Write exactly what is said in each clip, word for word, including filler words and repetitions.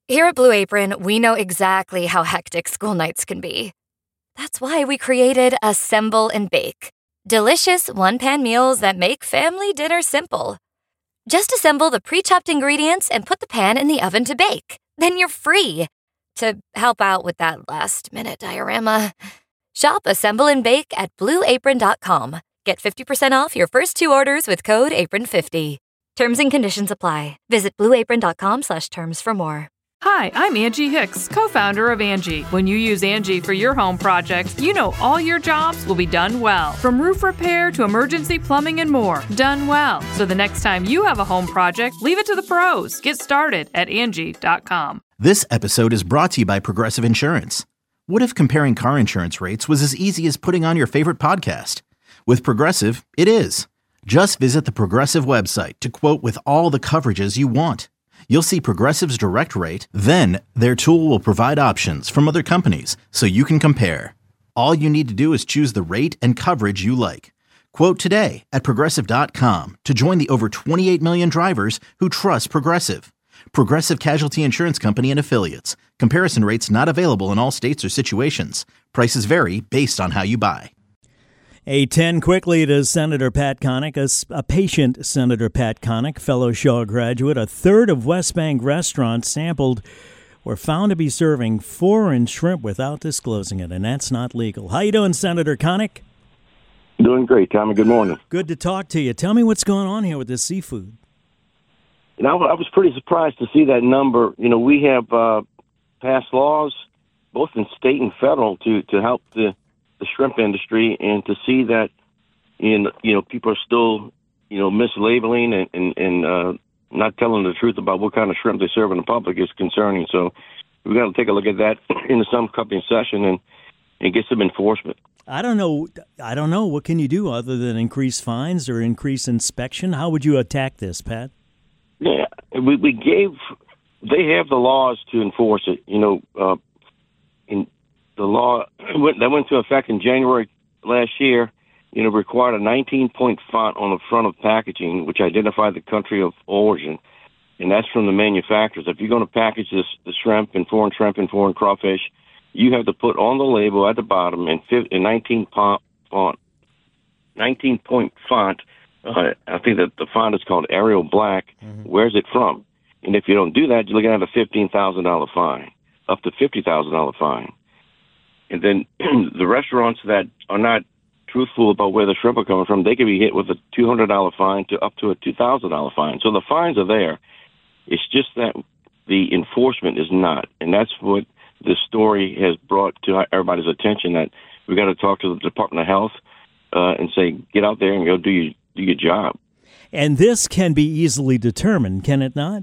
Here at Blue Apron, we know exactly how hectic school nights can be. That's why we created Assemble and Bake. Delicious one-pan meals that make family dinner simple. Just assemble the pre-chopped ingredients and put the pan in the oven to bake. Then you're free to help out with that last-minute diorama. Shop Assemble and Bake at blue apron dot com. Get fifty percent off your first two orders with code apron fifty. Terms and conditions apply. Visit blue apron dot com slash terms for more. Hi, I'm Angie Hicks, co-founder of Angie. When you use Angie for your home projects, you know all your jobs will be done well. From roof repair to emergency plumbing and more, done well. So the next time you have a home project, leave it to the pros. Get started at Angie dot com. This episode is brought to you by Progressive Insurance. What if comparing car insurance rates was as easy as putting on your favorite podcast? With Progressive, it is. Just visit the Progressive website to quote with all the coverages you want. You'll see Progressive's direct rate, then their tool will provide options from other companies so you can compare. All you need to do is choose the rate and coverage you like. Quote today at progressive dot com to join the over twenty-eight million drivers who trust Progressive. Progressive Casualty Insurance Company and Affiliates. Comparison rates not available in all states or situations. Prices vary based on how you buy. A ten quickly to Senator Pat Connick, a, a patient Senator Pat Connick, fellow Shaw graduate. A third of West Bank restaurants sampled were found to be serving foreign shrimp without disclosing it, and that's not legal. How you doing, Senator Connick? Doing great, Tommy. Good morning. Good to talk to you. Tell me what's going on here with this seafood. You know, I was pretty surprised to see that number. You know, we have uh, passed laws, both in state and federal, to, to help the the shrimp industry, and to see that, in you know, people are still, you know, mislabeling and, and, and uh, not telling the truth about what kind of shrimp they serve in the public is concerning. So we've got to take a look at that in the some company session and, and get some enforcement. I don't know. I don't know. What can you do other than increase fines or increase inspection? How would you attack this, Pat? Yeah, we, we gave, they have the laws to enforce it, you know, uh, in the law went, that went into effect in January last year, you know, required a nineteen-point font on the front of packaging, which identified the country of origin, and that's from the manufacturers. If you're going to package this, the shrimp and foreign shrimp and foreign crawfish, you have to put on the label at the bottom in nineteen-point font, nineteen-point font. Uh, I think that the font is called Arial Black. Mm-hmm. Where's it from? And if you don't do that, you're looking at a fifteen thousand dollars fine, up to fifty thousand dollars fine. And then the restaurants that are not truthful about where the shrimp are coming from, they can be hit with a two hundred dollars fine to up to a two thousand dollars fine. So the fines are there. It's just that the enforcement is not. And that's what this story has brought to everybody's attention, that we got to talk to the Department of Health uh, and say, get out there and go do your, do your job. And this can be easily determined, can it not?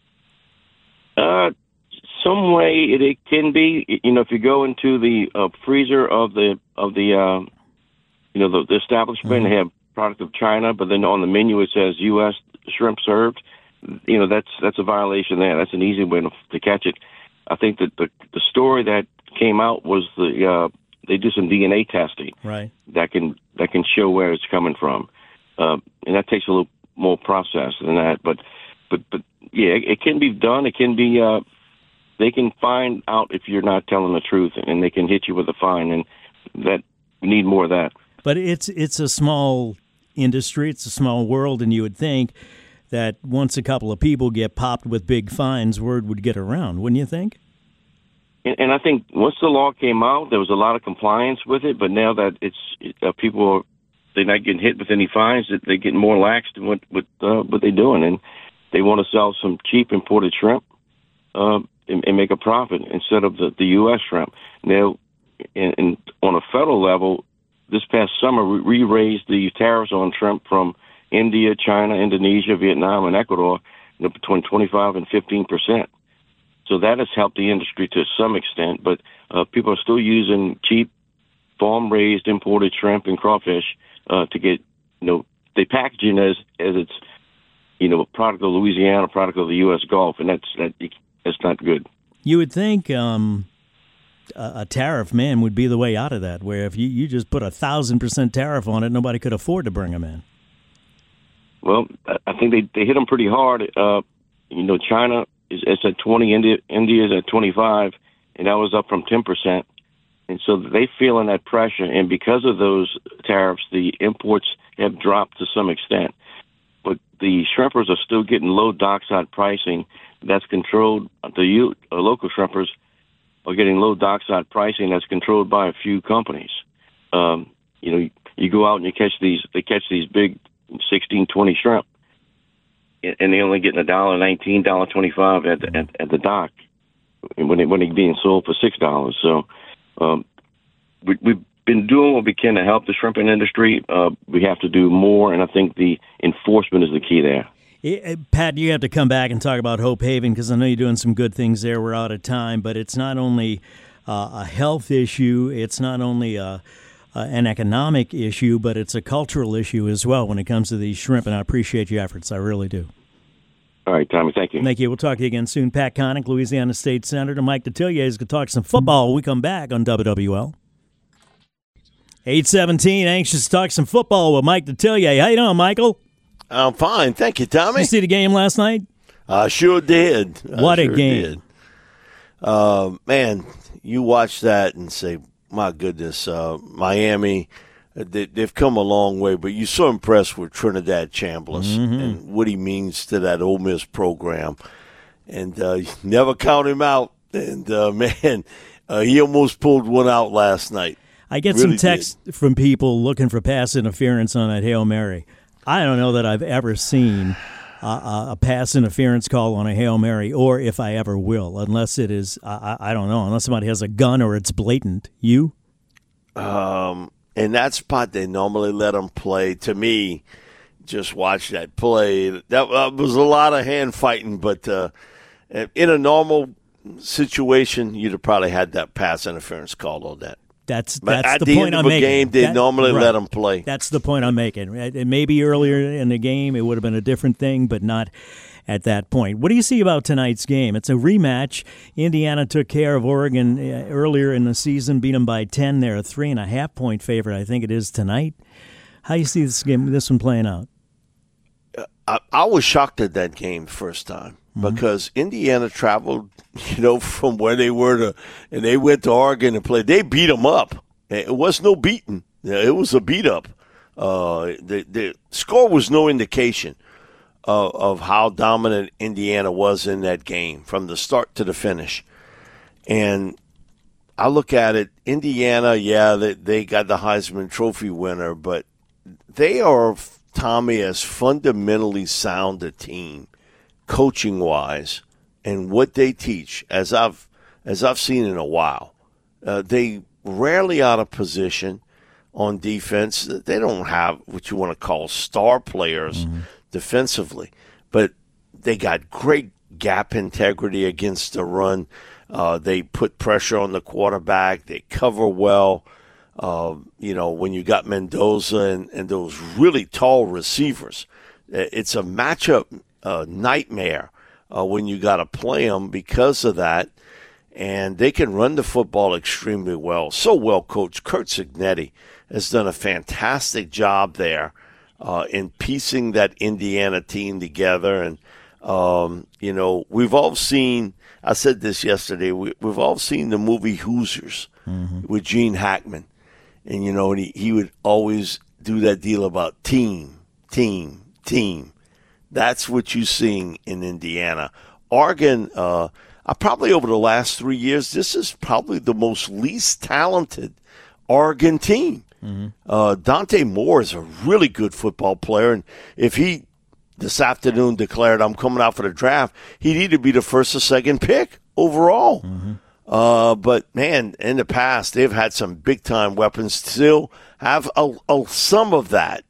Uh, some way it, it can be. You know, if you go into the uh, freezer of the of the uh, you know the, the establishment, mm-hmm. they have product of China, but then on the menu it says U S shrimp served. You know, that's that's a violation there. That's an easy way to, to catch it. I think that the the story that came out was the uh, they do some D N A testing, right? That can that can show where it's coming from, uh, and that takes a little more process than that. But but but yeah, it, it can be done. It can be. Uh, they can find out if you're not telling the truth, and they can hit you with a fine. And that we need more of that. But it's it's a small industry. It's a small world, and you would think that once a couple of people get popped with big fines, word would get around, wouldn't you think? And, and I think once the law came out, there was a lot of compliance with it. But now that it's uh, people are they're not getting hit with any fines, they're getting more lax in what what, uh, what they're doing, and they want to sell some cheap imported shrimp uh, and, and make a profit instead of the, the U S shrimp. Now, in, in, on a federal level, this past summer we raised the tariffs on shrimp from India, China, Indonesia, Vietnam, and Ecuador, you know, between twenty-five and fifteen percent. So that has helped the industry to some extent, but uh, people are still using cheap, farm-raised, imported shrimp and crawfish uh, to get, you know, they package it as as it's, you know, a product of Louisiana, a product of the U S Gulf, and that's that, that's not good. You would think um, a, a tariff, man, would be the way out of that, where if you, you just put a thousand percent tariff on it, nobody could afford to bring them in. Well, I think they, they hit them pretty hard. Uh, you know, China is it's at twenty. India India's at twenty-five, and that was up from ten percent. And so they feeling that pressure, and because of those tariffs, the imports have dropped to some extent. But the shrimpers are still getting low dockside pricing. That's controlled. The uh, local shrimpers are getting low dockside pricing. That's controlled by a few companies. Um, you know, you, you go out and you catch these. They catch these big sixteen, twenty shrimp, and they only getting a dollar nineteen, dollar twenty-five at the, at, at the dock when they when they being sold for six dollars. So. Um, we, we've been doing what we can to help the shrimping industry. Uh, we have to do more, and I think the enforcement is the key there. Yeah, Pat, you have to come back and talk about Hope Haven because I know you're doing some good things there. We're out of time, but it's not only uh, a health issue, it's not only a, uh, an economic issue, but it's a cultural issue as well when it comes to these shrimp, and I appreciate your efforts. I really do. All right, Tommy, thank you. Thank you. We'll talk to you again soon. Pat Connick, Louisiana State Senator. Mike Detillier is going to talk some football when we come back on W W L. eight seventeen, anxious to talk some football with Mike Detillier. How you doing, Michael? I'm fine. Thank you, Tommy. Did you see the game last night? I sure did. What I a sure game. Did. Uh, man, you watch that and say, my goodness, uh, Miami – They, they've come a long way, but you're so impressed with Trinidad Chambliss mm-hmm. and what he means to that Ole Miss program. And uh, you never count him out. And, uh, man, uh, he almost pulled one out last night. I get really some texts did. from people looking for pass interference on that Hail Mary. I don't know that I've ever seen uh, a pass interference call on a Hail Mary, or if I ever will, unless it is, I, I don't know, unless somebody has a gun or it's blatant. You? Um. In that spot, they normally let them play. To me, just watch that play. That uh, was a lot of hand fighting, but uh, in a normal situation, you'd have probably had that pass interference called on that. That's but that's at the, the point end I'm of a making. game, they that, normally right. let them play. That's the point I'm making. It maybe earlier in the game, it would have been a different thing, but not at that point. What do you see about tonight's game? It's a rematch. Indiana took care of Oregon earlier in the season, beat them by ten. They're a three and a half point favorite. I think it is tonight. How do you see this game, this one playing out? I, I was shocked at that game first time mm-hmm. because Indiana traveled, you know, from where they were to, and they went to Oregon and played. They beat them up. It was no beating. It was a beat up. Uh, the the score was no indication Of, of how dominant Indiana was in that game from the start to the finish. And I look at it, Indiana, yeah, they, they got the Heisman Trophy winner, but they are, Tommy, as fundamentally sound a team, coaching-wise, and what they teach, as I've as I've seen in a while. Uh, they rarely out of position on defense. They don't have what you want to call star players mm-hmm. defensively, but they got great gap integrity against the run. Uh, they put pressure on the quarterback. They cover well. Uh, you know, when you got Mendoza and, and those really tall receivers, it's a matchup uh, nightmare uh, when you got to play them because of that. And they can run the football extremely well. So well coached. Curt Cignetti has done a fantastic job there uh, in piecing that Indiana team together. And, um, you know, we've all seen, I said this yesterday, we, we've all seen the movie Hoosiers mm-hmm. with Gene Hackman. And, you know, and he, he would always do that deal about team, team, team. That's what you're seeing in Indiana. Oregon, uh, Uh, probably over the last three years, this is probably the most least talented Oregon team. Mm-hmm. Uh, Dante Moore is a really good football player, and if he this afternoon declared, I'm coming out for the draft, he'd either be the first or second pick overall. Mm-hmm. Uh, but, man, in the past, they've had some big-time weapons, still have a, a, some of that.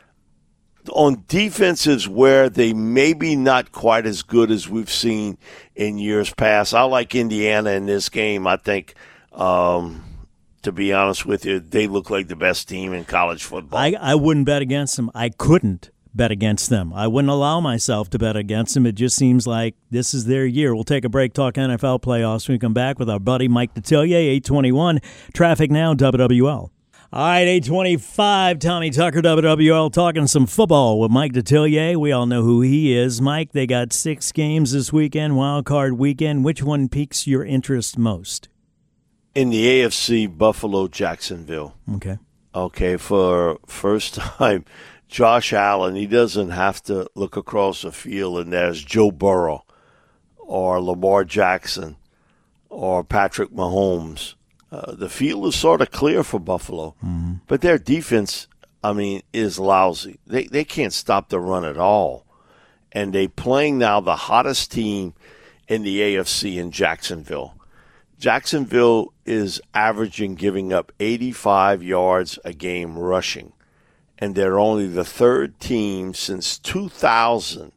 On defenses where they maybe not quite as good as we've seen in years past. I like Indiana in this game. I think, um, to be honest with you, they look like the best team in college football. I, I wouldn't bet against them. I couldn't bet against them. I wouldn't allow myself to bet against them. It just seems like this is their year. We'll take a break, talk N F L playoffs when we come back with our buddy Mike Detillier, eight twenty-one. Traffic now, W W L. All right, eight twenty-five, Tommy Tucker, W W L, talking some football with Mike Detillier. We all know who he is. Mike, they got six games this weekend, wild card weekend. Which one piques your interest most? In the A F C, Buffalo, Jacksonville. Okay. Okay, for first time, Josh Allen, he doesn't have to look across the field and there's Joe Burrow or Lamar Jackson or Patrick Mahomes. Uh, the field is sort of clear for Buffalo, mm-hmm. but their defense, I mean, is lousy. They they can't stop the run at all. And they playing now the hottest team in the A F C in Jacksonville. Jacksonville is averaging giving up eighty-five yards a game rushing. And they're only the third team since two thousand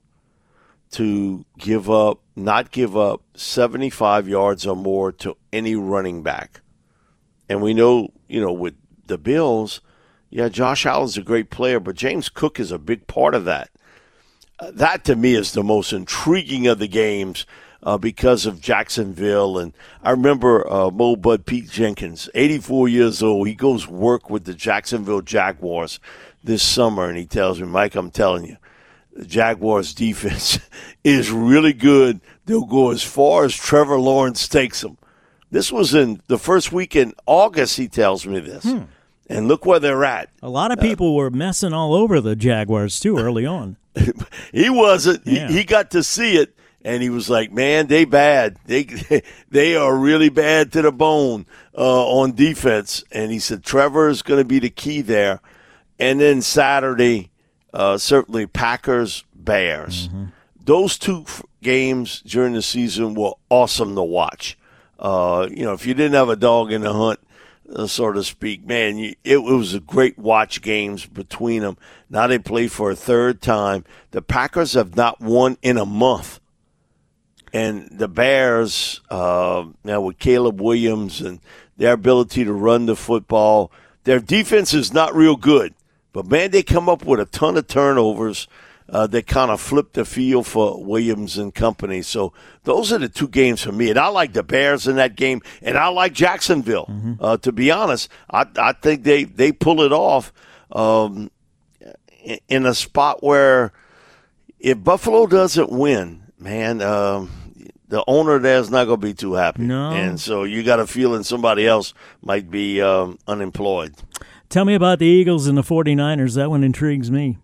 to give up, not give up seventy-five yards or more to any running back. And we know, you know, with the Bills, yeah, Josh Allen's a great player, but James Cook is a big part of that. Uh, that, to me, is the most intriguing of the games uh, because of Jacksonville. And I remember uh, Mo Bud Pete Jenkins, eighty-four years old. He goes work with the Jacksonville Jaguars this summer, and he tells me, Mike, I'm telling you, the Jaguars' defense is really good. They'll go as far as Trevor Lawrence takes them. This was in the first week in August, he tells me this. Hmm. And look where they're at. A lot of people uh, were messing all over the Jaguars, too, early on. He wasn't. Yeah. He, he got to see it, and he was like, man, they bad. They they are really bad to the bone uh, on defense. And he said Trevor is going to be the key there. And then Saturday, uh, certainly Packers-Bears. Mm-hmm. Those two f- games during the season were awesome to watch. Uh, you know, if you didn't have a dog in the hunt, uh, so to speak, man, you, it, it was a great watch games between them. Now they play for a third time. The Packers have not won in a month. And the Bears, uh, now with Caleb Williams and their ability to run the football, their defense is not real good. But, man, they come up with a ton of turnovers. Uh, they kind of flip the field for Williams and company. So those are the two games for me. And I like the Bears in that game, and I like Jacksonville. Mm-hmm. Uh, to be honest, I, I think they, they pull it off um, in a spot where if Buffalo doesn't win, man, um, the owner there is not going to be too happy. No. And so you got a feeling somebody else might be um, unemployed. Tell me about the Eagles and the 49ers. That one intrigues me.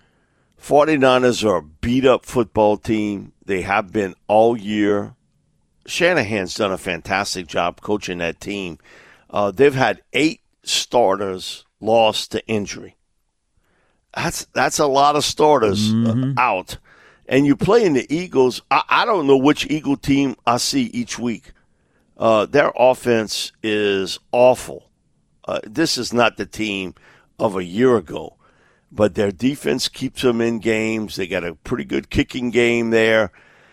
49ers are a beat-up football team. They have been all year. Shanahan's done a fantastic job coaching that team. Uh, they've had eight starters lost to injury. That's that's a lot of starters mm-hmm. uh, out. And you play in the Eagles. I, I don't know which Eagle team I see each week. Uh, their offense is awful. Uh, this is not the team of a year ago. But their defense keeps them in games. They got a pretty good kicking game there.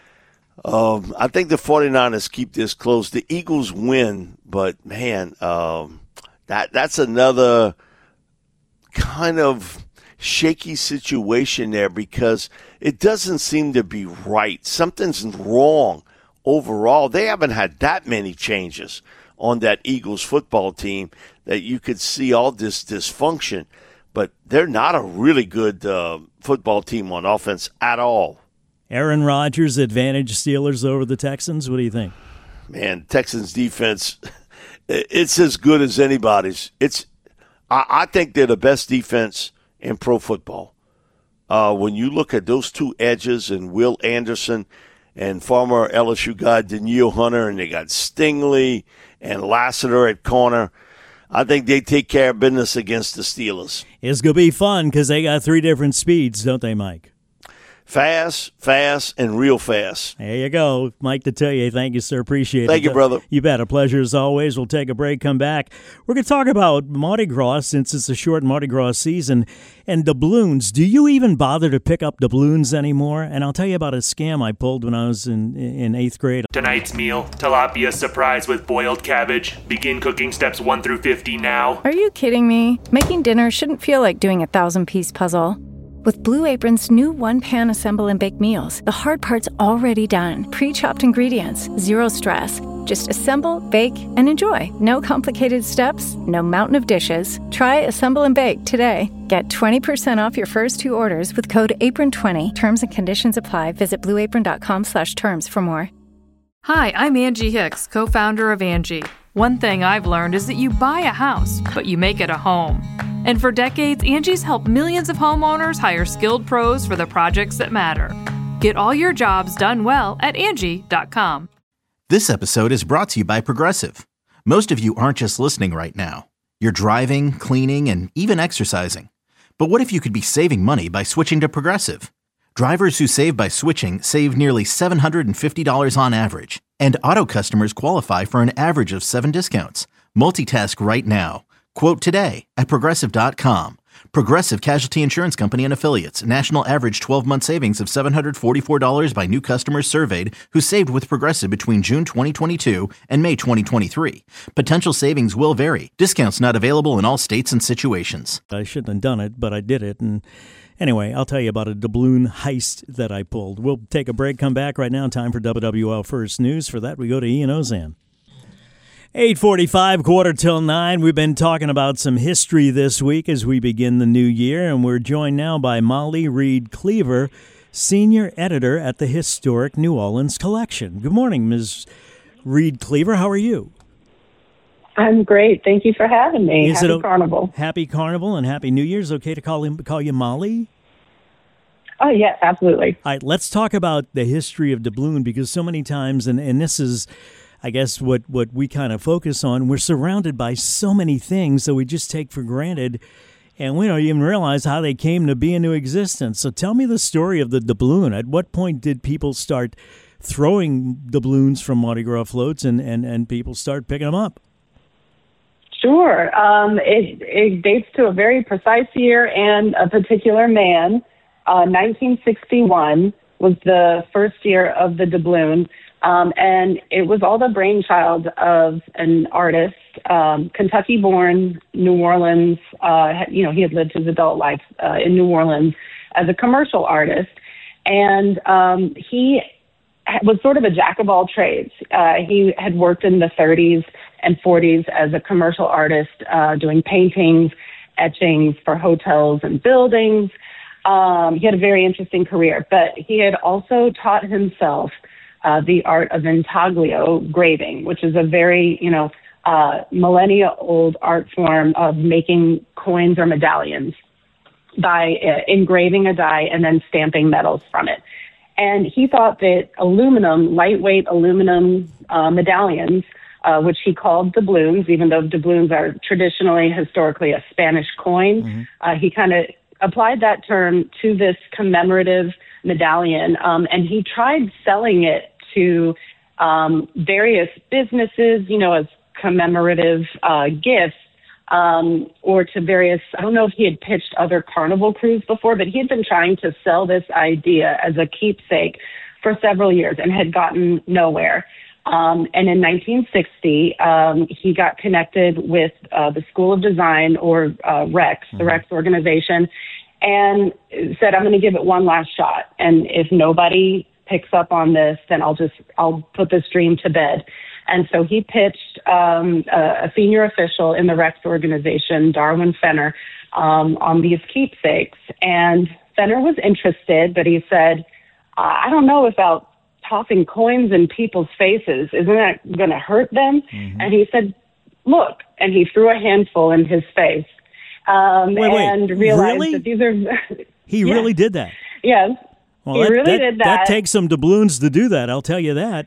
Um, I think the 49ers keep this close. The Eagles win, but, man, um, that that's another kind of shaky situation there because it doesn't seem to be right. Something's wrong overall. They haven't had that many changes on that Eagles football team that you could see all this dysfunction. But they're not a really good uh, football team on offense at all. Aaron Rodgers advantage Steelers over the Texans. What do you think? Man, Texans defense, it's as good as anybody's. It's, I, I think they're the best defense in pro football. Uh, when you look at those two edges and Will Anderson and former L S U guy Danielle Hunter, and they got Stingley and Lassiter at corner, I think they take care of business against the Steelers. It's going to be fun because they got three different speeds, don't they, Mike? Fast, fast, and real fast. There you go. Mike Detillier, thank you, sir. Appreciate thank it. Thank you, brother. You bet. A pleasure as always. We'll take a break, come back. We're going to talk about Mardi Gras since it's a short Mardi Gras season and doubloons. Do you even bother to pick up doubloons anymore? And I'll tell you about a scam I pulled when I was in, in eighth grade. Tonight's meal, tilapia surprise with boiled cabbage. Begin cooking steps one through fifty now. Are you kidding me? Making dinner shouldn't feel like doing a thousand-piece puzzle. With Blue Apron's new one-pan assemble and bake meals, the hard part's already done. Pre-chopped ingredients, zero stress. Just assemble, bake, and enjoy. No complicated steps, no mountain of dishes. Try Assemble and Bake today. Get twenty percent off your first two orders with code apron twenty. Terms and conditions apply. Visit blueapron.com slash terms for more. Hi, I'm Angie Hicks, co-founder of Angie. One thing I've learned is that you buy a house, but you make it a home. And for decades, Angie's helped millions of homeowners hire skilled pros for the projects that matter. Get all your jobs done well at Angie dot com. This episode is brought to you by Progressive. Most of you aren't just listening right now. You're driving, cleaning, and even exercising. But what if you could be saving money by switching to Progressive? Drivers who save by switching save nearly seven hundred fifty dollars on average. And auto customers qualify for an average of seven discounts. Multitask right now. Quote today at Progressive dot com. Progressive Casualty Insurance Company and Affiliates. National average twelve-month savings of seven hundred forty-four dollars by new customers surveyed who saved with Progressive between June twenty twenty-two and May twenty twenty-three. Potential savings will vary. Discounts not available in all states and situations. I shouldn't have done it, but I did it. And anyway, I'll tell you about a doubloon heist that I pulled. We'll take a break, come back right now. Time for W W L First News. For that, we go to Ian Ozan. eight forty-five, quarter till nine. We've been talking about some history this week as we begin the new year, and we're joined now by Molly Reed Cleaver, senior editor at the Historic New Orleans Collection. Good morning, Miz Reed Cleaver. How are you? I'm great. Thank you for having me. Is happy it a, Carnival. Happy Carnival and Happy New Year's. Okay to call him, call you Molly? Oh, yes, absolutely. All right, let's talk about the history of doubloon, because so many times, and, and this is, I guess, what, what we kind of focus on, we're surrounded by so many things that we just take for granted, and we don't even realize how they came to be into existence. So tell me the story of the doubloon. At what point did people start throwing doubloons from Mardi Gras floats and, and, and people start picking them up? Sure. Um, it, it dates to a very precise year and a particular man. Uh, nineteen sixty-one was the first year of the doubloon. Um, and it was all the brainchild of an artist, um, Kentucky-born, New Orleans. Uh, you know, he had lived his adult life uh, in New Orleans as a commercial artist, and um, he was sort of a jack of all trades. Uh, he had worked in the thirties and forties as a commercial artist, uh, doing paintings, etchings for hotels and buildings. Um, he had a very interesting career, but he had also taught himself Uh, the art of intaglio graving, which is a very, you know, uh, millennia-old art form of making coins or medallions by uh, engraving a die and then stamping metals from it. And he thought that aluminum, lightweight aluminum uh, medallions, uh, which he called doubloons, even though doubloons are traditionally, historically, a Spanish coin, mm-hmm. uh, he kind of applied that term to this commemorative medallion, um, and he tried selling it to um, various businesses, you know, as commemorative uh, gifts, um, or to various, I don't know if he had pitched other Carnival crews before, but he had been trying to sell this idea as a keepsake for several years and had gotten nowhere. Um, and in nineteen sixty, um, he got connected with uh, the School of Design, or uh, Rex, mm-hmm. the Rex organization, and said, I'm going to give it one last shot. And if nobody picks up on this, then I'll just, I'll put this dream to bed. And so he pitched um, a, a senior official in the Rex organization, Darwin Fenner, um, on these keepsakes. And Fenner was interested, but he said, I don't know about tossing coins in people's faces. Isn't that going to hurt them? Mm-hmm. And he said, look, and he threw a handful in his face. Um, wait, wait, and realized really? that these are... He yes. really did that? Yes. Well, he that, really that, did that. That takes some doubloons to do that, I'll tell you that.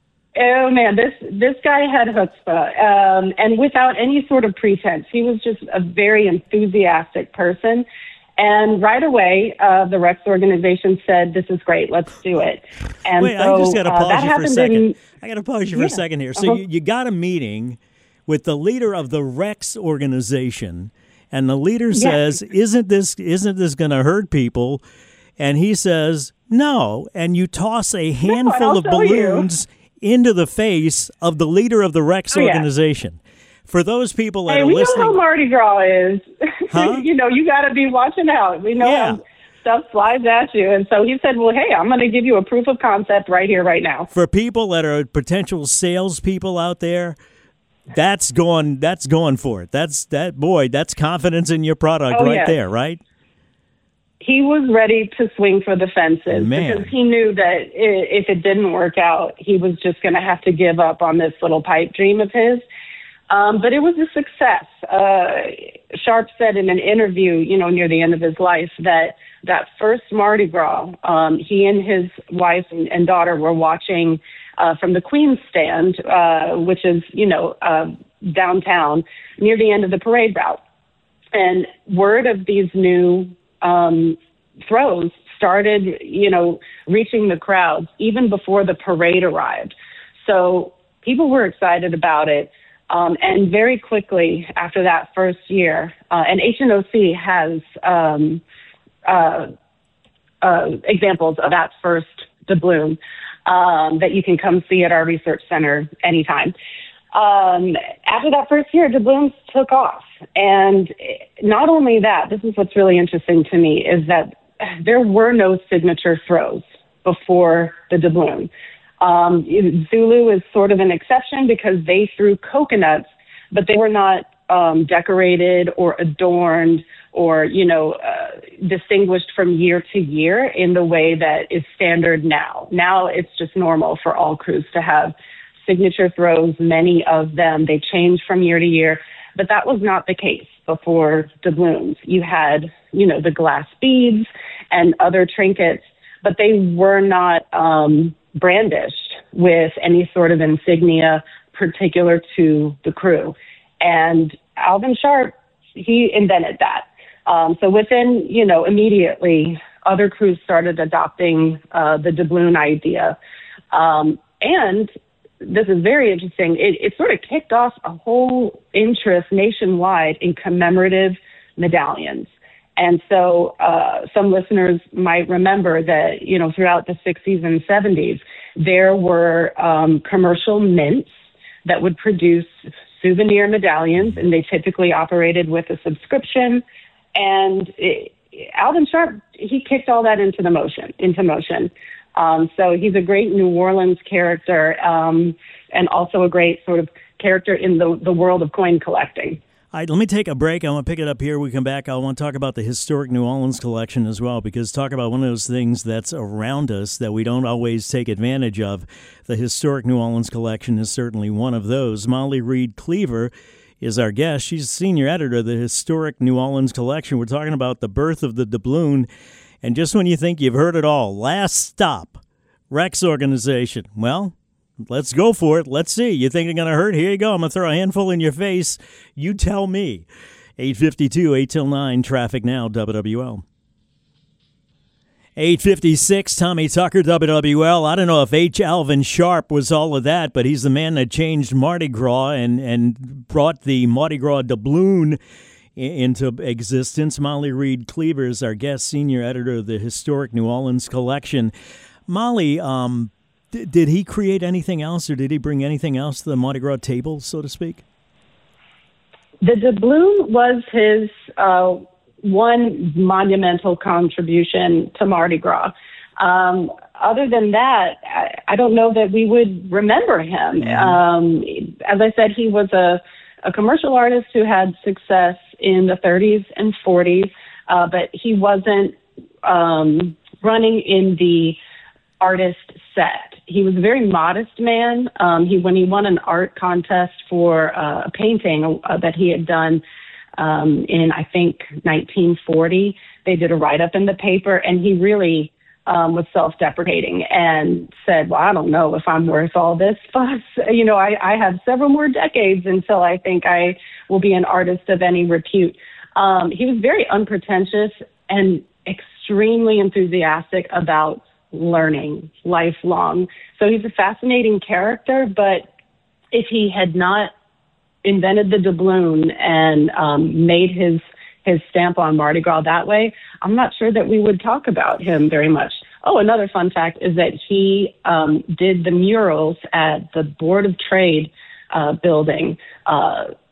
Oh, man, this this guy had chutzpah, um, and without any sort of pretense. He was just a very enthusiastic person. And right away, uh, the Rex organization said, this is great, let's do it. And Wait, so, I just got to pause uh, you for a second. In, I got to pause you for yeah, a second here. So uh-huh. you, you got a meeting with the leader of the Rex organization, and the leader yes. says, isn't this isn't this going to hurt people? And he says, no. And you toss a handful no, of balloons you. into the face of the leader of the Rex oh, organization. Yeah. For those people that hey, are we listening, know how Mardi Gras is. Huh? You know, you got to be watching out. We know yeah. how stuff flies at you. And so he said, well, hey, I'm going to give you a proof of concept right here, right now. For people that are potential salespeople out there, that's going that's going for it. That's that boy, that's confidence in your product oh, right yes. there, right? He was ready to swing for the fences Man. because he knew that if it didn't work out, he was just going to have to give up on this little pipe dream of his. Um, but it was a success. Uh, Sharp said in an interview, you know, near the end of his life, that that first Mardi Gras, um, he and his wife and, and daughter were watching uh, from the Queen's Stand, uh, which is, you know, uh, downtown, near the end of the parade route. And word of these new um, throws started, you know, reaching the crowds even before the parade arrived. So people were excited about it. Um, and very quickly after that first year, uh, and H N O C has um, uh, uh, examples of that first doubloon um, that you can come see at our research center anytime. Um, after that first year, doubloons took off. And not only that, this is what's really interesting to me, is that there were no signature throws before the doubloon. Um, Zulu is sort of an exception because they threw coconuts, but they were not um, decorated or adorned or, you know, uh, distinguished from year to year in the way that is standard now. Now it's just normal for all crews to have signature throws, many of them. They change from year to year, but that was not the case before doubloons. You had, you know, the glass beads and other trinkets, but they were not um, brandished with any sort of insignia particular to the crew. And Alvin Sharp, he invented that. Um, so within, you know, immediately, other crews started adopting uh, the doubloon idea. Um, and this is very interesting. It, it sort of kicked off a whole interest nationwide in commemorative medallions. And so uh, some listeners might remember that, you know, throughout the sixties and seventies, there were um, commercial mints that would produce souvenir medallions, and they typically operated with a subscription. And it, Alvin Sharp, he kicked all that into the motion, into motion. Um, so he's a great New Orleans character, um, and also a great sort of character in the, the world of coin collecting. All right, let me take a break. I want to pick it up here. We come back. I want to talk about the historic New Orleans collection as well, because talk about one of those things that's around us that we don't always take advantage of. The historic New Orleans collection is certainly one of those. Molly Reed Cleaver is our guest. She's senior editor of the historic New Orleans collection. We're talking about the birth of the doubloon. And just when you think you've heard it all, last stop, Rex Organization. Well, let's go for it. Let's see. You think it's going to hurt? Here you go. I'm going to throw a handful in your face. You tell me. eight fifty-two, eight till nine, traffic now, W W L. eight fifty-six, Tommy Tucker, W W L. I don't know if H. Alvin Sharp was all of that, but he's the man that changed Mardi Gras and, and brought the Mardi Gras doubloon into existence. Molly Reed Cleaver is our guest, senior editor of the historic New Orleans collection. Molly, um, d- did he create anything else, or did he bring anything else to the Mardi Gras table, so to speak? The doubloon was his uh, one monumental contribution to Mardi Gras. Um, other than that, I, I don't know that we would remember him. Mm-hmm. Um, as I said, he was a, a commercial artist who had success in the thirties and forties, uh, but he wasn't um, running in the artist set. He was a very modest man. Um, he when he won an art contest for uh, a painting uh, that he had done um, in, I think, nineteen forty, they did a write-up in the paper, and he really um, was self-deprecating and said, well, I don't know if I'm worth all this fuss. You know, I, I have several more decades until I think I will be an artist of any repute. Um, he was very unpretentious and extremely enthusiastic about learning lifelong. So he's a fascinating character, but if he had not invented the doubloon and um, made his his stamp on Mardi Gras that way, I'm not sure that we would talk about him very much. Oh, another fun fact is that he um, did the murals at the Board of Trade uh, building uh,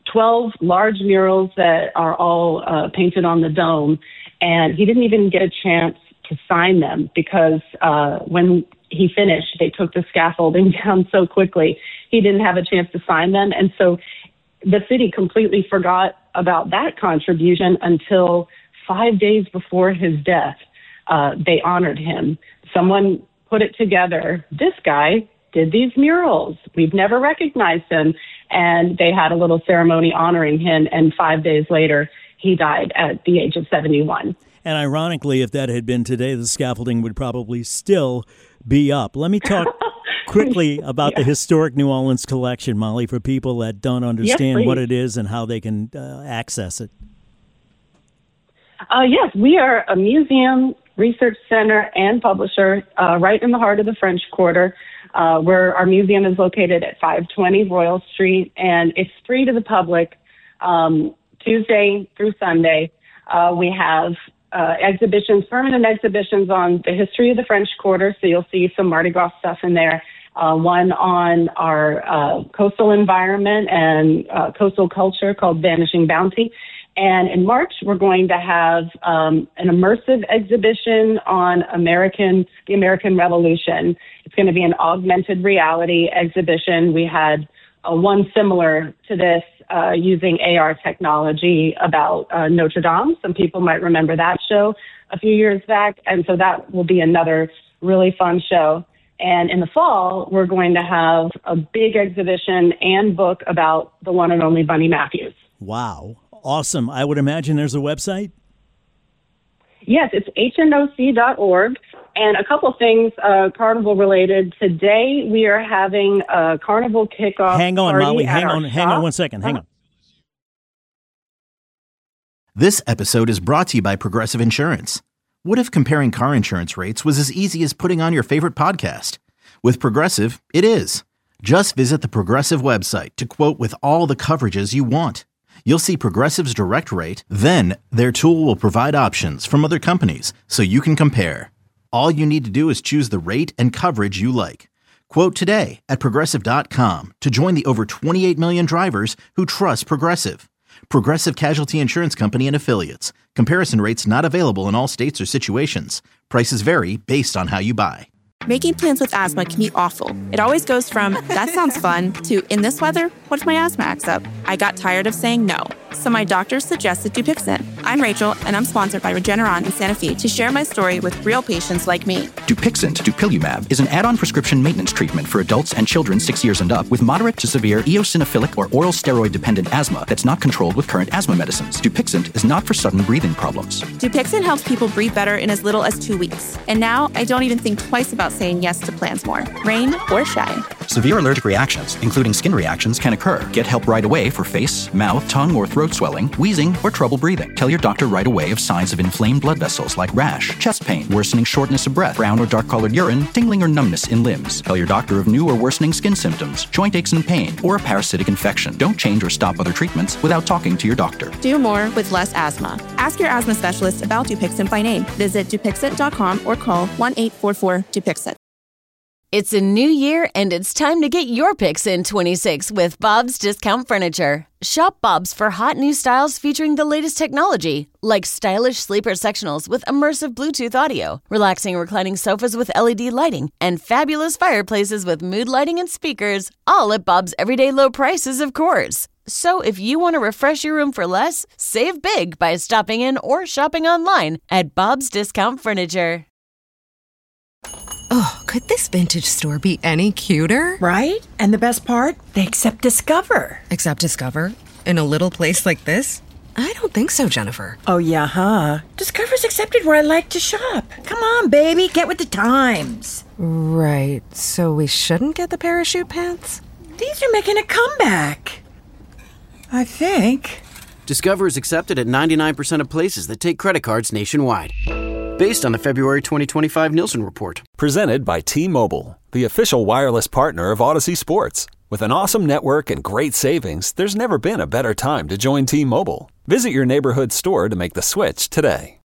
twelve large murals that are all uh, painted on the dome. And he didn't even get a chance to sign them because uh, when he finished, they took the scaffolding down so quickly, he didn't have a chance to sign them. And so the city completely forgot about that contribution until five days before his death. Uh, they honored him. Someone put it together. This guy did these murals. We've never recognized him. And they had a little ceremony honoring him. And five days later, he died at the age of seventy-one. And ironically, if that had been today, the scaffolding would probably still be up. Let me talk quickly about yeah. the historic New Orleans collection, Molly, for people that don't understand yes, what it is and how they can uh, access it. Uh, yes, we are a museum, research center, and publisher uh, right in the heart of the French Quarter, uh, where our museum is located at five twenty Royal Street, and it's free to the public um, Tuesday through Sunday. Uh, we have uh, exhibitions, permanent exhibitions on the history of the French Quarter, so you'll see some Mardi Gras stuff in there. Uh, one on our uh, coastal environment and uh, coastal culture called Vanishing Bounty. And in March, we're going to have um, an immersive exhibition on American, the American Revolution. It's going to be an augmented reality exhibition. We had uh, one similar to this uh, using A R technology about uh, Notre Dame. Some people might remember that show a few years back. And so that will be another really fun show. And in the fall, we're going to have a big exhibition and book about the one and only Bunny Matthews. Wow. Awesome. I would imagine there's a website? Yes, it's H N O C dot org. And a couple things uh, carnival related. Today we are having a carnival kickoff. Hang on, party Molly. at Hang our on. shop. Hang on one second. Hang on. This episode is brought to you by Progressive Insurance. What if comparing car insurance rates was as easy as putting on your favorite podcast? With Progressive, it is. Just visit the Progressive website to quote with all the coverages you want. You'll see Progressive's direct rate, then their tool will provide options from other companies so you can compare. All you need to do is choose the rate and coverage you like. Quote today at Progressive dot com to join the over twenty-eight million drivers who trust Progressive. Progressive Casualty Insurance Company and Affiliates. Comparison rates not available in all states or situations. Prices vary based on how you buy. Making plans with asthma can be awful. It always goes from, that sounds fun, to, in this weather, what if my asthma acts up? I got tired of saying no, so my doctor suggested Dupixent. I'm Rachel, and I'm sponsored by Regeneron in Santa Fe to share my story with real patients like me. Dupixent, dupilumab, is an add-on prescription maintenance treatment for adults and children six years and up with moderate to severe eosinophilic or oral steroid-dependent asthma that's not controlled with current asthma medicines. Dupixent is not for sudden breathing problems. Dupixent helps people breathe better in as little as two weeks. And now I don't even think twice about saying yes to plans more, rain or shine. Severe allergic reactions, including skin reactions, can occur. Get help right away for face, mouth, tongue, or throat swelling, wheezing, or trouble breathing. Tell your doctor right away of signs of inflamed blood vessels like rash, chest pain, worsening shortness of breath, brown or dark-colored urine, tingling or numbness in limbs. Tell your doctor of new or worsening skin symptoms, joint aches and pain, or a parasitic infection. Don't change or stop other treatments without talking to your doctor. Do more with less asthma. Ask your asthma specialist about Dupixent by name. Visit Dupixent dot com or call one eight four four Dupixent. It's a new year, and it's time to get your picks in twenty-six with Bob's Discount Furniture. Shop Bob's for hot new styles featuring the latest technology, like stylish sleeper sectionals with immersive Bluetooth audio, relaxing reclining sofas with L E D lighting, and fabulous fireplaces with mood lighting and speakers, all at Bob's everyday low prices, of course. So if you want to refresh your room for less, save big by stopping in or shopping online at Bob's Discount Furniture. Oh, could this vintage store be any cuter? Right? And the best part? They accept Discover. Accept Discover? In a little place like this? I don't think so, Jennifer. Oh, yeah, huh? Discover's accepted where I like to shop. Come on, baby, get with the times. Right, so we shouldn't get the parachute pants? These are making a comeback. I think. Discover is accepted at ninety-nine percent of places that take credit cards nationwide. Based on the February twenty twenty-five Nielsen report. Presented by T-Mobile, the official wireless partner of Odyssey Sports. With an awesome network and great savings, there's never been a better time to join T-Mobile. Visit your neighborhood store to make the switch today.